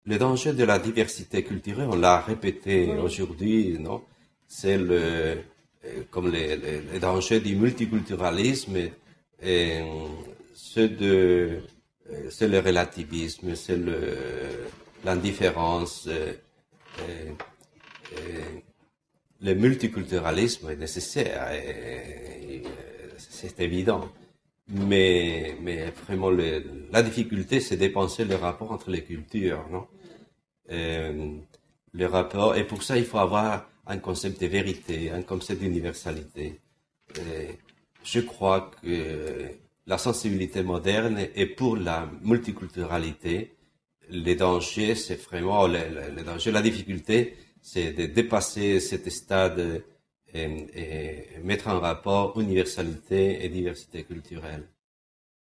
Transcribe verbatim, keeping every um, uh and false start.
le danger de la diversité culturelle, on l'a répété Oui, aujourd'hui, non? C'est le, euh, comme les, les, les dangers du multiculturalisme, et, et ceux de, euh, c'est le relativisme, c'est le, l'indifférence, euh, euh, euh, le multiculturalisme est nécessaire, et, et, c'est évident. Mais, mais vraiment, le, la difficulté, c'est de penser le rapport entre les cultures, non? Euh, le rapport, et pour ça, il faut avoir un concept de vérité, un concept d'universalité. Euh, je crois que la sensibilité moderne est pour la multiculturalité. Les dangers, c'est vraiment le, le, le danger, la difficulté, c'est de dépasser cet stade et, et mettre en rapport universalité et diversité culturelle.